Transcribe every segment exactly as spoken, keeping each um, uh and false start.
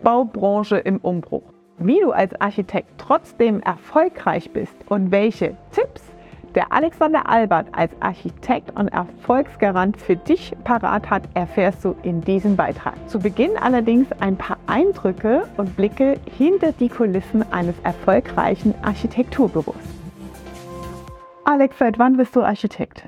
Baubranche im Umbruch. Wie du als Architekt trotzdem erfolgreich bist und welche Tipps der Alexander Albert als Architekt und Erfolgsgarant für dich parat hat, erfährst du in diesem Beitrag. Zu Beginn allerdings ein paar Eindrücke und Blicke hinter die Kulissen eines erfolgreichen Architekturbüros. Alex, seit wann bist du Architekt?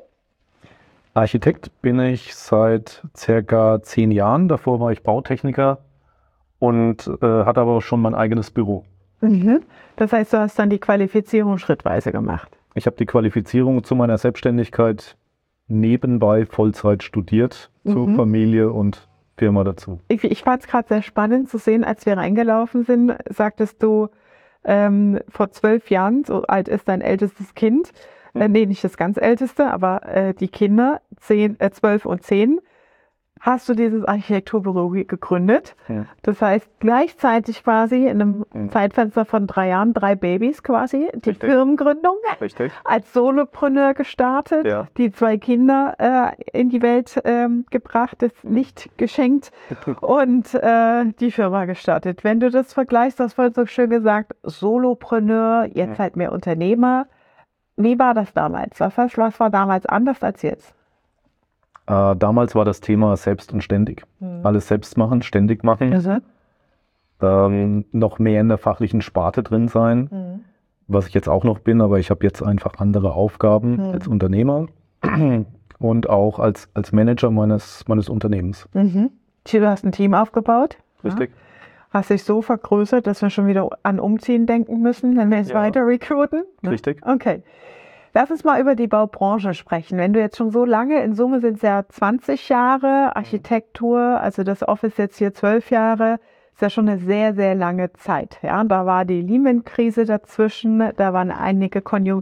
Architekt bin ich seit circa zehn Jahren. Davor war ich Bautechniker und äh, hatte aber auch schon mein eigenes Büro. Mhm. Das heißt, du hast dann die Qualifizierung schrittweise gemacht? Ich habe die Qualifizierung zu meiner Selbstständigkeit nebenbei Vollzeit studiert, mhm. zur Familie und Firma dazu. Ich, ich fand es gerade sehr spannend zu sehen, als wir reingelaufen sind, sagtest du, ähm, vor zwölf Jahren, so alt ist dein ältestes Kind, mhm. äh, nee, nicht das ganz älteste, aber äh, die Kinder, zehn, äh, zwölf und zehn, hast du dieses Architekturbüro gegründet. Ja. Das heißt, gleichzeitig quasi in einem ja. Zeitfenster von drei Jahren, drei Babys quasi, die Richtig. Firmengründung, Richtig. als Solopreneur gestartet, ja. die zwei Kinder äh, in die Welt ähm, gebracht, das Licht geschenkt und äh, die Firma gestartet. Wenn du das vergleichst, das vorhin so schön gesagt, Solopreneur, jetzt ja. halt mehr Unternehmer. Wie war das damals? Was, was war damals anders als jetzt? Äh, damals war das Thema selbst und ständig. Mhm. Alles selbst machen, ständig machen. Also? Ähm, noch mehr in der fachlichen Sparte drin sein, mhm. was ich jetzt auch noch bin, aber ich habe jetzt einfach andere Aufgaben mhm. als Unternehmer und auch als, als Manager meines, meines Unternehmens. Mhm. Du hast ein Team aufgebaut. Richtig. Ja. Hast dich so vergrößert, dass wir schon wieder an Umziehen denken müssen, wenn wir jetzt ja. weiter recruiten. Richtig. Okay. Lass uns mal über die Baubranche sprechen. Wenn du jetzt schon so lange, in Summe sind es ja zwanzig Jahre, Architektur, also das Office jetzt hier zwölf Jahre, ist ja schon eine sehr, sehr lange Zeit. Ja, da war die Lehman-Krise dazwischen, da waren einige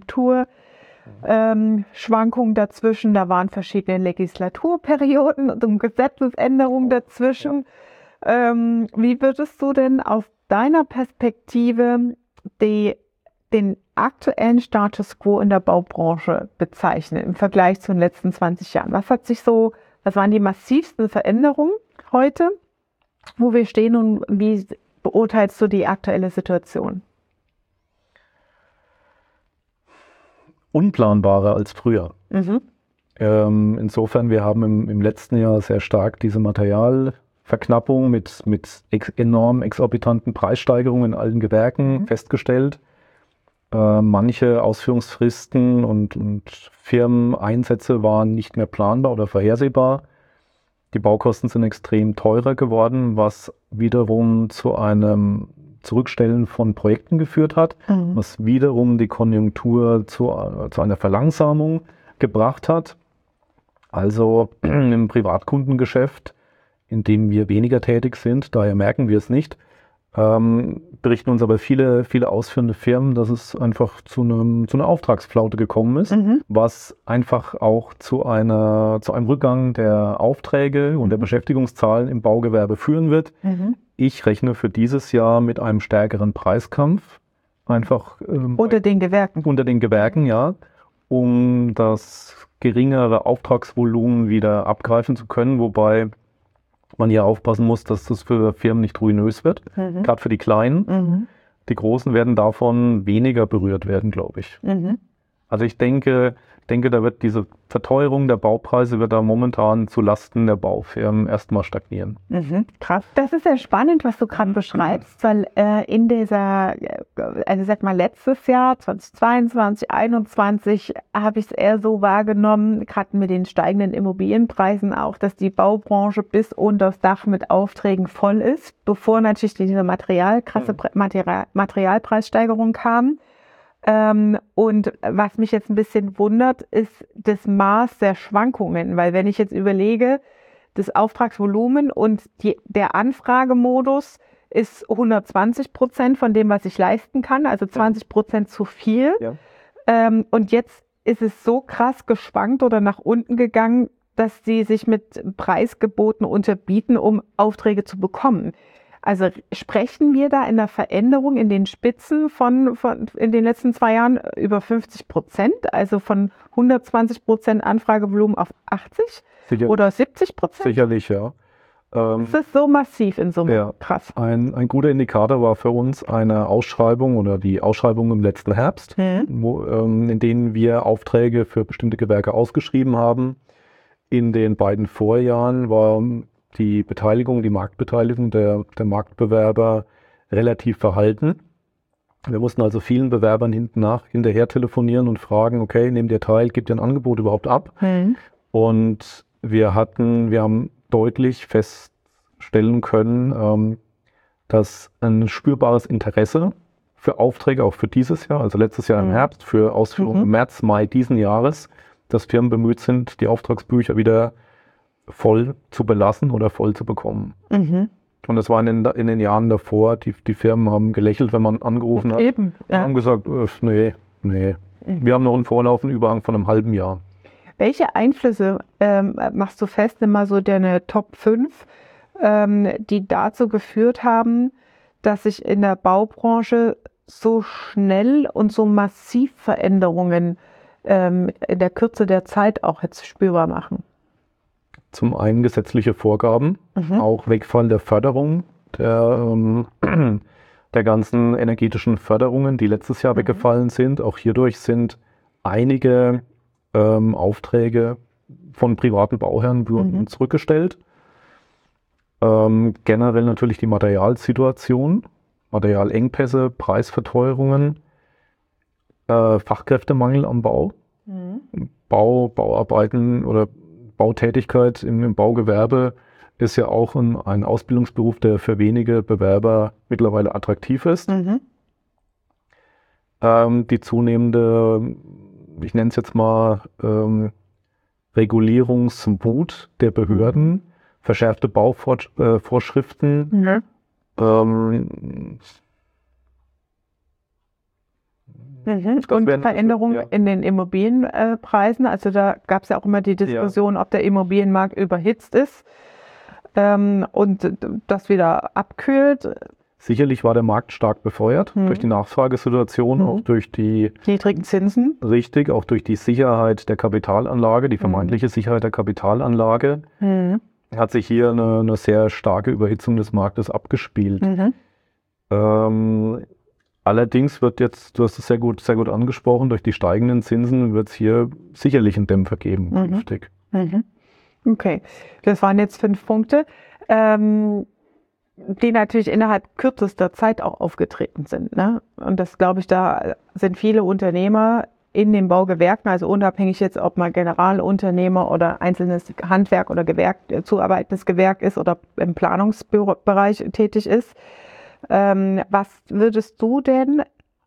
Konjunkturschwankungen ähm, dazwischen, da waren verschiedene Legislaturperioden und Gesetzesänderungen dazwischen. Ja. Ähm, wie würdest du denn aus deiner Perspektive die den aktuellen Status quo in der Baubranche bezeichnen im Vergleich zu den letzten zwanzig Jahren? Was hat sich so, was waren die massivsten Veränderungen heute, wo wir stehen, und wie beurteilst du die aktuelle Situation? Unplanbarer als früher. Mhm. Ähm, insofern, wir haben im, im letzten Jahr sehr stark diese Materialverknappung mit, mit ex enorm exorbitanten Preissteigerungen in allen Gewerken mhm. festgestellt. Manche Ausführungsfristen und, und Firmeneinsätze waren nicht mehr planbar oder vorhersehbar. Die Baukosten sind extrem teurer geworden, was wiederum zu einem Zurückstellen von Projekten geführt hat, mhm. was wiederum die Konjunktur zu, zu einer Verlangsamung gebracht hat. Also im Privatkundengeschäft, in dem wir weniger tätig sind, daher merken wir es nicht, Ähm, berichten uns aber viele, viele ausführende Firmen, dass es einfach zu, einem, zu einer Auftragsflaute gekommen ist, mhm. was einfach auch zu, einer, zu einem Rückgang der Aufträge und der Beschäftigungszahlen im Baugewerbe führen wird. Mhm. Ich rechne für dieses Jahr mit einem stärkeren Preiskampf, einfach ähm, unter den Gewerken. Unter den Gewerken, ja, um das geringere Auftragsvolumen wieder abgreifen zu können, wobei man hier aufpassen muss, dass das für Firmen nicht ruinös wird, mhm. gerade für die Kleinen. Mhm. Die Großen werden davon weniger berührt werden, glaube ich. Mhm. Also ich denke, denke, da wird diese Verteuerung der Baupreise wird da momentan zu Lasten der Baufirmen erstmal stagnieren. Mhm. Krass. Das ist sehr spannend, was du gerade beschreibst, weil äh, in dieser, also sag mal letztes Jahr, zweitausendzweiundzwanzig, einundzwanzig, habe ich es eher so wahrgenommen, gerade mit den steigenden Immobilienpreisen auch, dass die Baubranche bis unter das Dach mit Aufträgen voll ist, bevor natürlich diese Material, krasse mhm. Material, Materialpreissteigerung kam. Ähm, und was mich jetzt ein bisschen wundert, ist das Maß der Schwankungen, weil wenn ich jetzt überlege, das Auftragsvolumen und die, der Anfragemodus ist hundertzwanzig Prozent von dem, was ich leisten kann, also zwanzig Prozent zu viel. Ja. Ähm, und jetzt ist es so krass geschwankt oder nach unten gegangen, dass sie sich mit Preisgeboten unterbieten, um Aufträge zu bekommen. Also sprechen wir da in der Veränderung in den Spitzen von, von in den letzten zwei Jahren über fünfzig Prozent, also von hundertzwanzig Prozent Anfragevolumen auf achtzig Sicher, oder siebzig Prozent? Sicherlich, ja. Ähm, das ist so massiv in Summe. Ja, krass. Ein, ein guter Indikator war für uns eine Ausschreibung oder die Ausschreibung im letzten Herbst, mhm. wo, ähm, in denen wir Aufträge für bestimmte Gewerke ausgeschrieben haben. In den beiden Vorjahren war die Beteiligung, die Marktbeteiligung der, der Marktbewerber relativ verhalten. Wir mussten also vielen Bewerbern hinten nach hinterher telefonieren und fragen, okay, nehmt ihr teil, gebt ihr ein Angebot überhaupt ab? Mhm. Und wir hatten, wir haben deutlich feststellen können, ähm, dass ein spürbares Interesse für Aufträge, auch für dieses Jahr, also letztes Jahr im mhm. Herbst, für Ausführungen mhm. im März, Mai diesen Jahres, dass Firmen bemüht sind, die Auftragsbücher wieder voll zu belassen oder voll zu bekommen. Mhm. Und das war in den, in den Jahren davor, die, die Firmen haben gelächelt, wenn man angerufen hat. Eben, ja. haben gesagt, äh, nee, nee. Mhm. Wir haben noch einen vorlaufenden Überhang von einem halben Jahr. Welche Einflüsse ähm, machst du fest, immer so deine Top fünf, ähm, die dazu geführt haben, dass sich in der Baubranche so schnell und so massiv Veränderungen ähm, in der Kürze der Zeit auch jetzt spürbar machen? Zum einen gesetzliche Vorgaben, mhm. auch Wegfall der Förderung, der, ähm, der ganzen energetischen Förderungen, die letztes Jahr mhm. weggefallen sind. Auch hierdurch sind einige ähm, Aufträge von privaten Bauherren wurden mhm. zurückgestellt. Ähm, generell natürlich die Materialsituation, Materialengpässe, Preisverteuerungen, äh, Fachkräftemangel am Bau, mhm. Bau, Bauarbeiten oder Bautätigkeit im, im Baugewerbe ist ja auch ein, ein Ausbildungsberuf, der für wenige Bewerber mittlerweile attraktiv ist. Mhm. Ähm, die zunehmende, ich nenne es jetzt mal, ähm, Regulierungswut der Behörden, mhm. verschärfte Bauvorschriften, mhm. ähm, Mhm. Und Veränderungen ja. in den Immobilienpreisen. Also da gab es ja auch immer die Diskussion, ja. ob der Immobilienmarkt überhitzt ist ähm, und das wieder abkühlt. Sicherlich war der Markt stark befeuert mhm. durch die Nachfragesituation, mhm. auch durch die niedrigen Zinsen. Richtig, auch durch die Sicherheit der Kapitalanlage, die vermeintliche mhm. Sicherheit der Kapitalanlage. Mhm. Hat sich hier eine, eine sehr starke Überhitzung des Marktes abgespielt. Mhm. Ähm, Allerdings wird jetzt, du hast es sehr gut, sehr gut angesprochen, durch die steigenden Zinsen wird es hier sicherlich einen Dämpfer geben mhm. künftig. Mhm. Okay, das waren jetzt fünf Punkte, ähm, die natürlich innerhalb kürzester Zeit auch aufgetreten sind. Ne? Und das glaube ich, da sind viele Unternehmer in den Baugewerken, also unabhängig jetzt, ob man Generalunternehmer oder einzelnes Handwerk oder Gewerk, zuarbeitendes Gewerk ist oder im Planungsbereich tätig ist. Ähm, was würdest du denn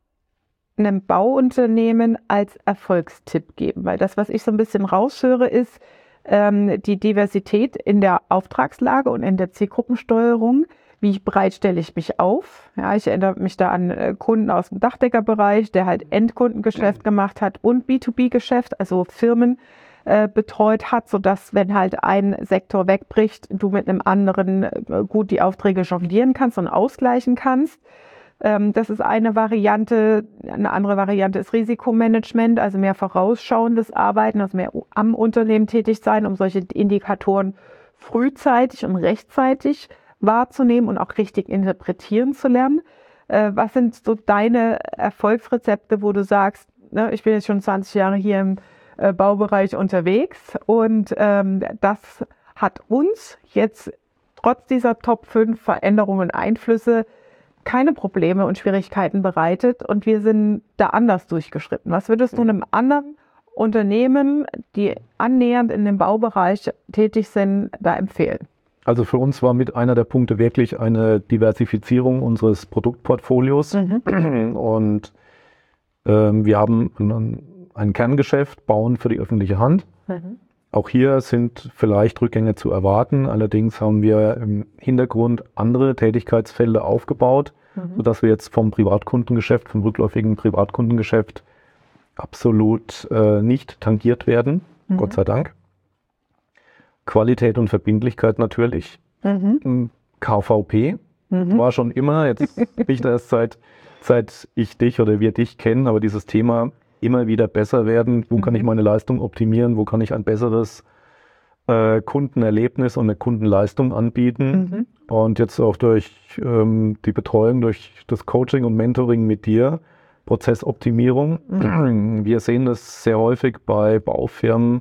einem Bauunternehmen als Erfolgstipp geben? Weil das, was ich so ein bisschen raushöre, ist ähm, die Diversität in der Auftragslage und in der Zielgruppensteuerung. Wie breit stelle ich mich auf? Ja, ich erinnere mich da an äh, Kunden aus dem Dachdeckerbereich, der halt Endkundengeschäft gemacht hat und B zwei B-Geschäft, also Firmen äh, betreut hat, sodass, wenn halt ein Sektor wegbricht, du mit einem anderen äh, gut die Aufträge jonglieren kannst und ausgleichen kannst. Ähm, das ist eine Variante. Eine andere Variante ist Risikomanagement, also mehr vorausschauendes Arbeiten, also mehr am Unternehmen tätig sein, um solche Indikatoren frühzeitig und rechtzeitig wahrzunehmen und auch richtig interpretieren zu lernen. Äh, was sind so deine Erfolgsrezepte, wo du sagst, ne, ich bin jetzt schon zwanzig Jahre hier im äh, Baubereich unterwegs und ähm, das hat uns jetzt trotz dieser Top fünf Veränderungen und Einflüsse keine Probleme und Schwierigkeiten bereitet und wir sind da anders durchgeschritten. Was würdest du einem anderen Unternehmen, die annähernd in dem Baubereich tätig sind, da empfehlen? Also für uns war mit einer der Punkte wirklich eine Diversifizierung unseres Produktportfolios. Mhm. Und ähm, wir haben ein, ein Kerngeschäft, Bauen für die öffentliche Hand. Mhm. Auch hier sind vielleicht Rückgänge zu erwarten. Allerdings haben wir im Hintergrund andere Tätigkeitsfelder aufgebaut, mhm. sodass wir jetzt vom Privatkundengeschäft, vom rückläufigen Privatkundengeschäft absolut äh, nicht tangiert werden. Mhm. Gott sei Dank. Qualität und Verbindlichkeit natürlich. Mhm. K V P mhm. war schon immer, jetzt nicht erst seit, seit ich dich oder wir dich kennen, aber dieses Thema immer wieder besser werden. Wo mhm. kann ich meine Leistung optimieren? Wo kann ich ein besseres äh, Kundenerlebnis und eine Kundenleistung anbieten. Mhm. Und jetzt auch durch ähm, die Betreuung, durch das Coaching und Mentoring mit dir, Prozessoptimierung. Mhm. Wir sehen das sehr häufig bei Baufirmen.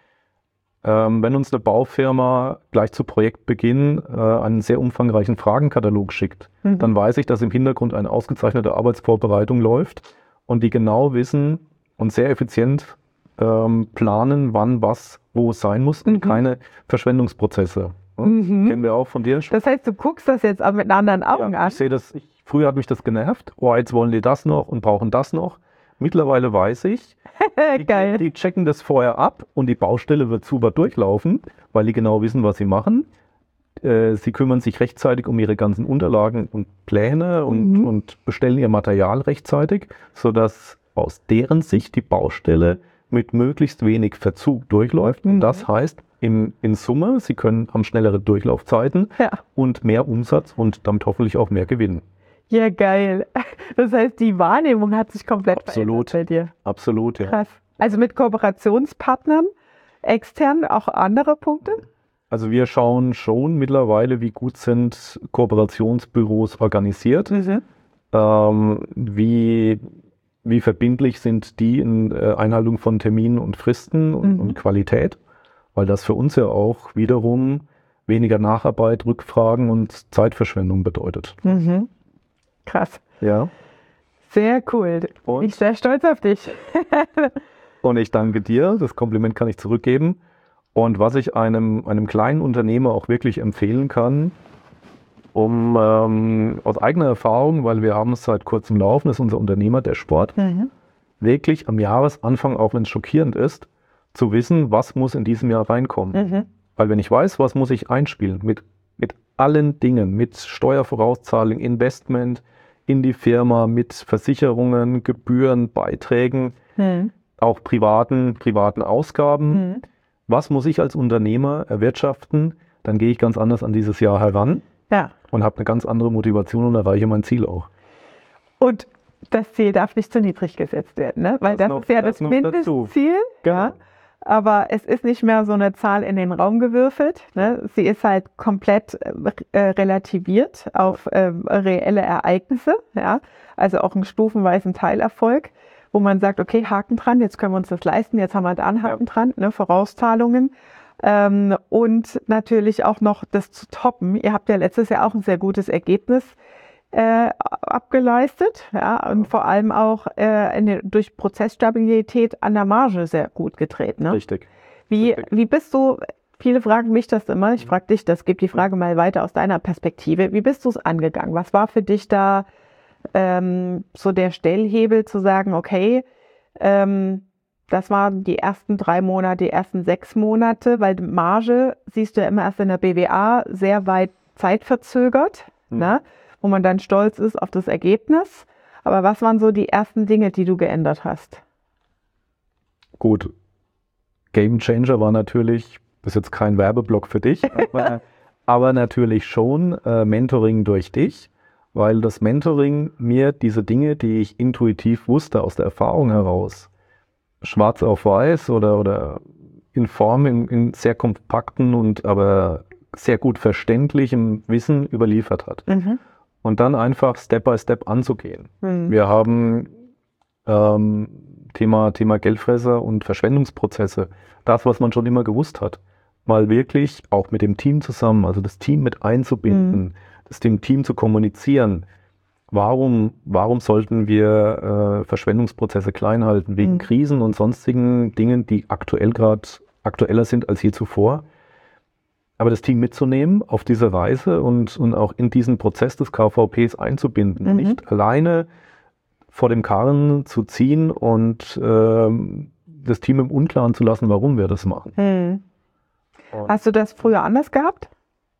Ähm, wenn uns eine Baufirma gleich zu Projektbeginn äh, einen sehr umfangreichen Fragenkatalog schickt, mhm. dann weiß ich, dass im Hintergrund eine ausgezeichnete Arbeitsvorbereitung läuft und die genau wissen und sehr effizient ähm, planen, wann was wo sein muss und mhm. keine Verschwendungsprozesse. Ja? Mhm. Kennen wir auch von dir. Das heißt, du guckst das jetzt auch mit anderen Augen ja, an? Ich sehe das, ich, früher hat mich das genervt, oh, jetzt wollen die das noch und brauchen das noch. Mittlerweile weiß ich, die, Geil. die checken das vorher ab und die Baustelle wird super durchlaufen, weil die genau wissen, was sie machen. Äh, sie kümmern sich rechtzeitig um ihre ganzen Unterlagen und Pläne und, mhm. und bestellen ihr Material rechtzeitig, sodass aus deren Sicht die Baustelle mit möglichst wenig Verzug durchläuft. Mhm. Und das heißt, in, in Summe, sie können haben schnellere Durchlaufzeiten ja. und mehr Umsatz und damit hoffentlich auch mehr Gewinn. Ja, geil. Das heißt, die Wahrnehmung hat sich komplett Absolut. verändert bei dir. Absolut, ja. Krass. Also mit Kooperationspartnern, extern auch andere Punkte? Also wir schauen schon mittlerweile, wie gut sind Kooperationsbüros organisiert, mhm. ähm, wie, wie verbindlich sind die in äh, Einhaltung von Terminen und Fristen und, mhm. und Qualität, weil das für uns ja auch wiederum weniger Nacharbeit, Rückfragen und Zeitverschwendung bedeutet. Mhm. Krass. Ja. Sehr cool. Und? Ich bin sehr stolz auf dich. Und ich danke dir. Das Kompliment kann ich zurückgeben. Und was ich einem, einem kleinen Unternehmer auch wirklich empfehlen kann, um ähm, aus eigener Erfahrung, weil wir haben es seit kurzem laufen, das ist unser Unternehmer, der Sport, mhm. wirklich am Jahresanfang, auch wenn es schockierend ist, zu wissen, was muss in diesem Jahr reinkommen. Mhm. Weil wenn ich weiß, was muss ich einspielen, mit, mit allen Dingen, mit Steuervorauszahlung, Investment, in die Firma mit Versicherungen, Gebühren, Beiträgen, hm. auch privaten, privaten Ausgaben. Hm. Was muss ich als Unternehmer erwirtschaften? Dann gehe ich ganz anders an dieses Jahr heran ja. und habe eine ganz andere Motivation und erreiche mein Ziel auch. Und das Ziel darf nicht zu niedrig gesetzt werden, ne? Weil das, das noch, ist ja das, das Mindestziel. Ja. Aber es ist nicht mehr so eine Zahl in den Raum gewürfelt. Ne? Sie ist halt komplett äh, relativiert auf äh, reelle Ereignisse. Ja? Also auch einen stufenweisen Teilerfolg, wo man sagt, okay, Haken dran, jetzt können wir uns das leisten, jetzt haben wir da einen Haken ja. dran, ne? Vorauszahlungen. Ähm, und natürlich auch noch das zu toppen. Ihr habt ja letztes Jahr auch ein sehr gutes Ergebnis Äh, abgeleistet, ja, und vor allem auch äh, in, durch Prozessstabilität an der Marge sehr gut gedreht. Ne? Richtig. Wie, Richtig. wie bist du, viele fragen mich das immer, ich frage dich, das gib die Frage mal weiter aus deiner Perspektive, wie bist du es angegangen? Was war für dich da ähm, so der Stellhebel zu sagen, okay, ähm, das waren die ersten drei Monate, die ersten sechs Monate, weil Marge siehst du ja immer erst in der B W A sehr weit zeitverzögert, hm. ne? Wo man dann stolz ist auf das Ergebnis. Aber was waren so die ersten Dinge, die du geändert hast? Gut, Game Changer war natürlich, das ist jetzt kein Werbeblock für dich, aber, aber natürlich schon äh, Mentoring durch dich, weil das Mentoring mir diese Dinge, die ich intuitiv wusste aus der Erfahrung heraus, schwarz auf weiß oder, oder in Form, in, in sehr kompakten und aber sehr gut verständlichem Wissen überliefert hat. Mhm. Und dann einfach Step by Step anzugehen. Mhm. Wir haben ähm, Thema, Thema Geldfresser und Verschwendungsprozesse, das, was man schon immer gewusst hat, mal wirklich auch mit dem Team zusammen, also das Team mit einzubinden, mhm. das dem Team zu kommunizieren. Warum, warum sollten wir äh, Verschwendungsprozesse klein halten? Wegen mhm. Krisen und sonstigen Dingen, die aktuell gerade aktueller sind als je zuvor. Aber das Team mitzunehmen auf diese Reise und, und auch in diesen Prozess des K V Ps einzubinden. Mhm. Nicht alleine vor dem Karren zu ziehen und ähm, das Team im Unklaren zu lassen, warum wir das machen. Mhm. Hast du das früher anders gehabt?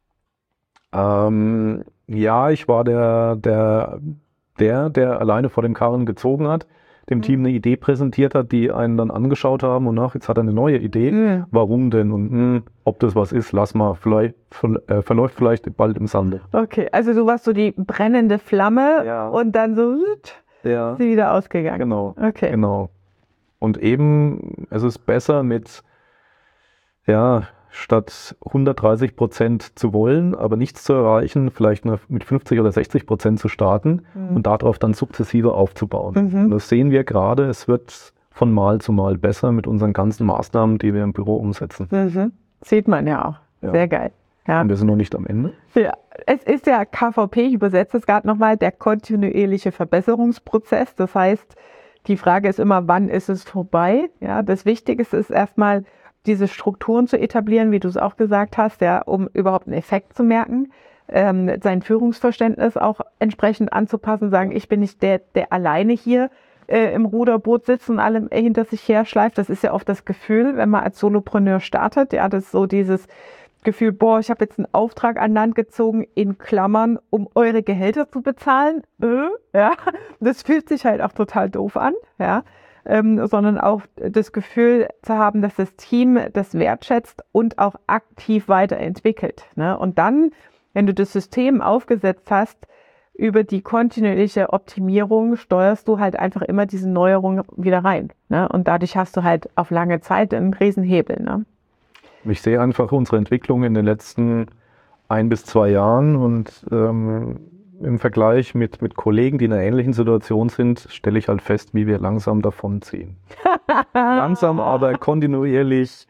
Ähm, ja, ich war der, der, der, der alleine vor dem Karren gezogen hat, dem mhm. Team eine Idee präsentiert hat, die einen dann angeschaut haben und nach, jetzt hat er eine neue Idee. Mhm. Warum denn? Und mh, ob das was ist, lass mal, vielleicht, ver, äh, verläuft vielleicht bald im Sande. Okay, also du warst so die brennende Flamme ja. und dann so ja. sie wieder ausgegangen. Genau, okay. genau. Und eben, es ist besser mit, ja, statt hundertdreißig Prozent zu wollen, aber nichts zu erreichen, vielleicht nur mit fünfzig oder sechzig Prozent zu starten mhm. und darauf dann sukzessive aufzubauen. Mhm. Und das sehen wir gerade, es wird von Mal zu Mal besser mit unseren ganzen Maßnahmen, die wir im Büro umsetzen. Mhm. Sieht man ja auch. Ja. Sehr geil. Ja. Und wir sind noch nicht am Ende. Ja, es ist ja K V P, ich übersetze es gerade nochmal, der kontinuierliche Verbesserungsprozess. Das heißt, die Frage ist immer, wann ist es vorbei? Ja, das Wichtigste ist erstmal, diese Strukturen zu etablieren, wie du es auch gesagt hast, ja, um überhaupt einen Effekt zu merken, ähm, sein Führungsverständnis auch entsprechend anzupassen, sagen, ich bin nicht der, der alleine hier äh, im Ruderboot sitzt und alle hinter sich her schleift. Das ist ja oft das Gefühl, wenn man als Solopreneur startet, ja, das ist so dieses Gefühl, boah, ich habe jetzt einen Auftrag an Land gezogen, in Klammern, um eure Gehälter zu bezahlen. Äh, ja, das fühlt sich halt auch total doof an, ja. Ähm, sondern auch das Gefühl zu haben, dass das Team das wertschätzt und auch aktiv weiterentwickelt. Ne? Und dann, wenn du das System aufgesetzt hast, über die kontinuierliche Optimierung steuerst du halt einfach immer diese Neuerungen wieder rein. Ne? Und dadurch hast du halt auf lange Zeit einen Riesenhebel. Ne? Ich sehe einfach unsere Entwicklung in den letzten ein bis zwei Jahren und ähm, im Vergleich mit, mit Kollegen, die in einer ähnlichen Situation sind, stelle ich halt fest, wie wir langsam davonziehen. Langsam, aber kontinuierlich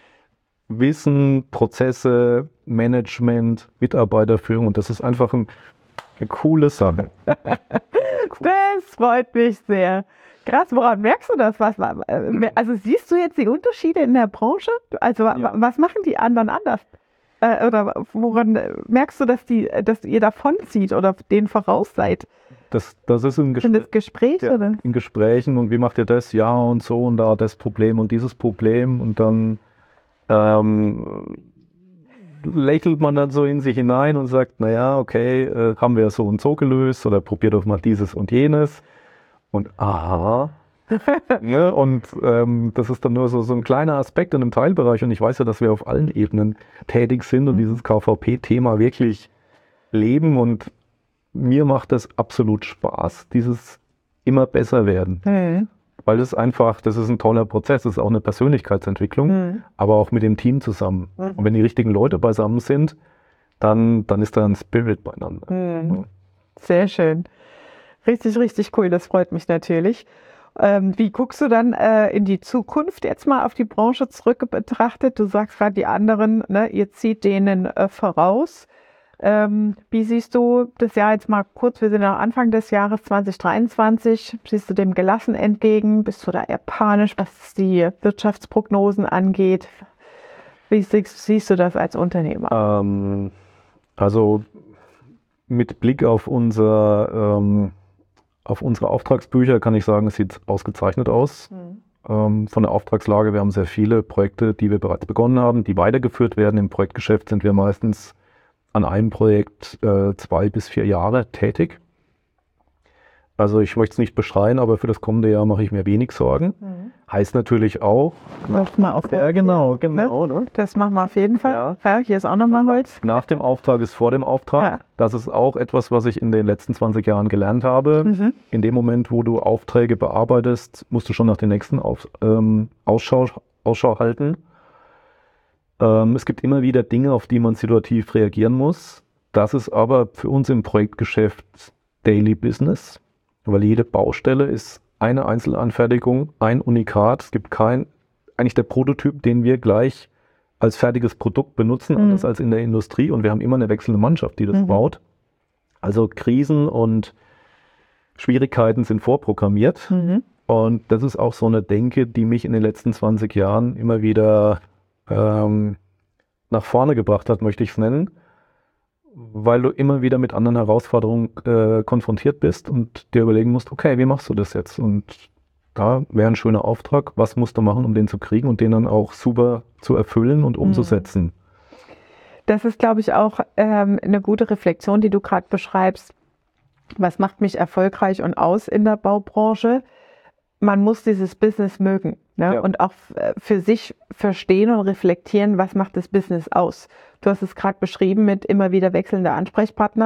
Wissen, Prozesse, Management, Mitarbeiterführung und das ist einfach ein, eine coole Sache. Cool. Das freut mich sehr. Krass, woran merkst du das? Was, also siehst du jetzt die Unterschiede in der Branche? Also ja. Was machen die anderen anders? Oder woran merkst du, dass, die, dass ihr davonzieht oder denen voraus seid? Das, das ist ein Gespr- Gespräch, ja, oder? In Gesprächen und wie macht ihr das? Ja und so und da das Problem und dieses Problem und dann ähm, lächelt man dann so in sich hinein und sagt, naja, okay, äh, haben wir so und so gelöst oder probiert doch mal dieses und jenes und aha. Ja, und ähm, das ist dann nur so, so ein kleiner Aspekt in einem Teilbereich und ich weiß ja, dass wir auf allen Ebenen tätig sind und mhm. dieses K V P-Thema wirklich leben und mir macht das absolut Spaß, dieses immer besser werden, mhm. weil es einfach, das ist ein toller Prozess, das ist auch eine Persönlichkeitsentwicklung, mhm. aber auch mit dem Team zusammen mhm. und wenn die richtigen Leute beisammen sind, dann, dann ist da ein Spirit beieinander. Mhm. Ja. Sehr schön, richtig, richtig cool, das freut mich natürlich. Ähm, wie guckst du dann äh, in die Zukunft jetzt mal auf die Branche zurück betrachtet? Du sagst gerade, die anderen, ne, ihr zieht denen äh, voraus. Ähm, wie siehst du das Jahr jetzt mal kurz? Wir sind am Anfang des Jahres zwanzig dreiundzwanzig. Siehst du dem gelassen entgegen? Bist du da eher panisch, was die Wirtschaftsprognosen angeht? Wie siehst, siehst du das als Unternehmer? Ähm, also mit Blick auf unser ähm Auf unsere Auftragsbücher kann ich sagen, es sieht ausgezeichnet aus. Mhm. Ähm, von der Auftragslage, wir haben sehr viele Projekte, die wir bereits begonnen haben, die weitergeführt werden. Im Projektgeschäft sind wir meistens an einem Projekt äh, zwei bis vier Jahre tätig. Also ich möchte es nicht beschreien, aber für das kommende Jahr mache ich mir wenig Sorgen. Mhm. Heißt natürlich auch... Mach mal auf ja, genau, genau. Ne? Das machen wir auf jeden Fall. Ja. Ja, hier ist auch nochmal Holz. Nach dem Auftrag ist vor dem Auftrag. Ja. Das ist auch etwas, was ich in den letzten zwanzig Jahren gelernt habe. Mhm. In dem Moment, wo du Aufträge bearbeitest, musst du schon nach den nächsten auf, ähm, Ausschau, Ausschau halten. Ähm, es gibt immer wieder Dinge, auf die man situativ reagieren muss. Das ist aber für uns im Projektgeschäft Daily Business. Weil jede Baustelle ist eine Einzelanfertigung, ein Unikat. Es gibt kein, eigentlich der Prototyp, den wir gleich als fertiges Produkt benutzen, mhm. anders als in der Industrie. Und wir haben immer eine wechselnde Mannschaft, die das mhm. baut. Also Krisen und Schwierigkeiten sind vorprogrammiert. Mhm. Und das ist auch so eine Denke, die mich in den letzten zwanzig Jahren immer wieder ähm, nach vorne gebracht hat, möchte ich es nennen. Weil du immer wieder mit anderen Herausforderungen äh, konfrontiert bist und dir überlegen musst, okay, wie machst du das jetzt? Und da wäre ein schöner Auftrag, was musst du machen, um den zu kriegen und den dann auch super zu erfüllen und umzusetzen. Das ist, glaube ich, auch ähm, eine gute Reflexion, die du gerade beschreibst. Was macht mich erfolgreich und aus in der Baubranche? Man muss dieses Business mögen, ne? Ja. Und auch für sich verstehen und reflektieren, was macht das Business aus. Du hast es gerade beschrieben mit immer wieder wechselnder Ansprechpartner.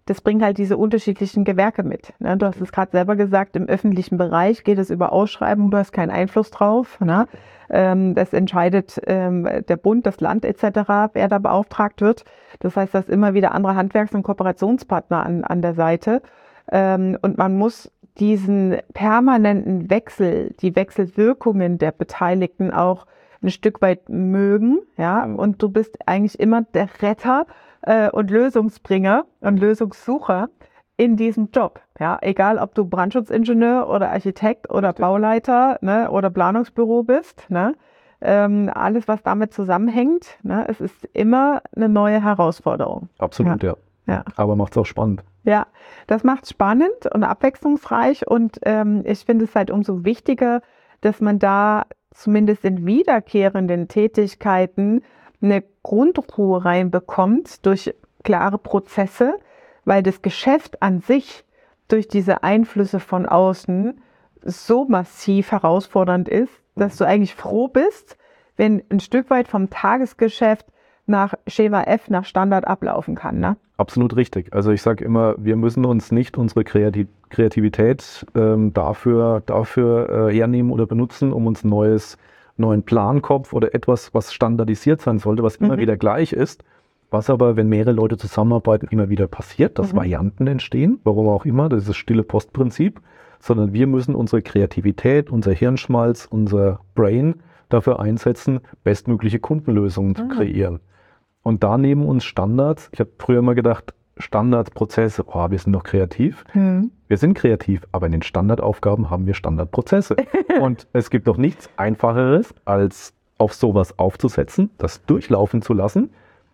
das bringt halt diese unterschiedlichen Gewerke mit. Ne? Du hast es gerade selber gesagt, im öffentlichen Bereich geht es über Ausschreibung, du hast keinen Einfluss drauf. Ne? Ähm, das entscheidet ähm, der Bund, das Land et cetera, wer da beauftragt wird. Das heißt, da ist immer wieder andere Handwerks- und Kooperationspartner an, an der Seite. Ähm, und man muss diesen permanenten Wechsel, die Wechselwirkungen der Beteiligten auch ein Stück weit mögen. Ja? Und du bist eigentlich immer der Retter und Lösungsbringer und Lösungssucher in diesem Job. Ja, egal, ob du Brandschutzingenieur oder Architekt oder Richtig. Bauleiter, ne, oder Planungsbüro bist. Ne, ähm, alles, was damit zusammenhängt. Ne, es ist immer eine neue Herausforderung. Absolut, ja. ja. ja. Aber macht es auch spannend. Ja, das macht es spannend und abwechslungsreich. Und ähm, ich finde es halt umso wichtiger, dass man da zumindest in wiederkehrenden Tätigkeiten eine Grundruhe reinbekommt durch klare Prozesse, weil das Geschäft an sich durch diese Einflüsse von außen so massiv herausfordernd ist, dass du eigentlich froh bist, wenn ein Stück weit vom Tagesgeschäft nach Schema F, nach Standard ablaufen kann. Ne? Absolut richtig. Also ich sage immer, wir müssen uns nicht unsere Kreativ- Kreativität ähm, dafür, dafür äh, hernehmen oder benutzen, um uns neues neuen Plankopf oder etwas, was standardisiert sein sollte, was immer mhm. wieder gleich ist, was aber, wenn mehrere Leute zusammenarbeiten, immer wieder passiert, dass mhm. Varianten entstehen, warum auch immer, das ist das stille Postprinzip, sondern wir müssen unsere Kreativität, unser Hirnschmalz, unser Brain dafür einsetzen, bestmögliche Kundenlösungen mhm. zu kreieren. Und da nehmen uns Standards, ich habe früher immer gedacht, Standardprozesse, oh, wir sind doch kreativ. Mhm. Wir sind kreativ, aber in den Standardaufgaben haben wir Standardprozesse. Und es gibt doch nichts Einfacheres, als auf sowas aufzusetzen, das durchlaufen zu lassen.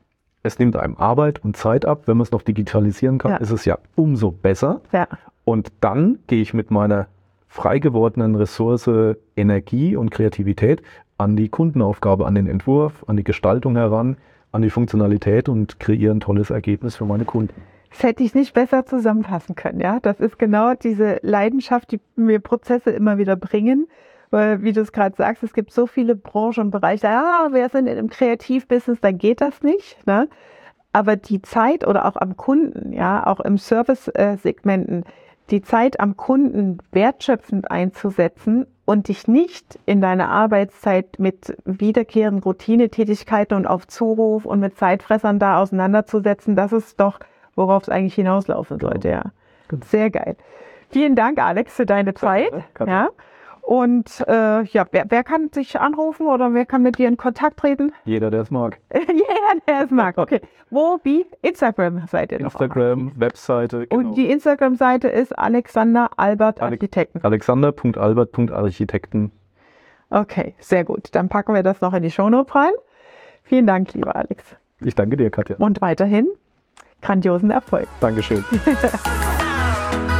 Es nimmt einem Arbeit und Zeit ab. Wenn man es noch digitalisieren kann, ja. ist es ja umso besser. Ja. Und dann gehe ich mit meiner frei gewordenen Ressource Energie und Kreativität an die Kundenaufgabe, an den Entwurf, an die Gestaltung heran, an die Funktionalität und kreiere ein tolles Ergebnis für meine Kunden. Das hätte ich nicht besser zusammenfassen können. Ja, das ist genau diese Leidenschaft, die mir Prozesse immer wieder bringen. Weil, wie du es gerade sagst, es gibt so viele Branchen und Bereiche, ja, wir sind in einem Kreativbusiness, dann geht das nicht. Ne? Aber die Zeit oder auch am Kunden, ja, auch im Service-Segmenten, die Zeit am Kunden wertschöpfend einzusetzen und dich nicht in deiner Arbeitszeit mit wiederkehrenden Routinetätigkeiten und auf Zuruf und mit Zeitfressern da auseinanderzusetzen, das ist doch, worauf es eigentlich hinauslaufen sollte. Ja. Sehr geil. Vielen Dank, Alex, für deine Zeit. Ja. Und äh, ja, wer, wer kann sich anrufen oder wer kann mit dir in Kontakt treten? Jeder, der es mag. Jeder, der es mag. Okay. Wo, wie? Instagram-Seite. Instagram, Webseite. Genau. Und die Instagram-Seite ist Alexander Albert Ale- Architekten. Alexander Punkt Albert Punkt Architekten. Okay, sehr gut. Dann packen wir das noch in die Shownote rein. Vielen Dank, lieber Alex. Ich danke dir, Katja. Und weiterhin grandiosen Erfolg. Dankeschön.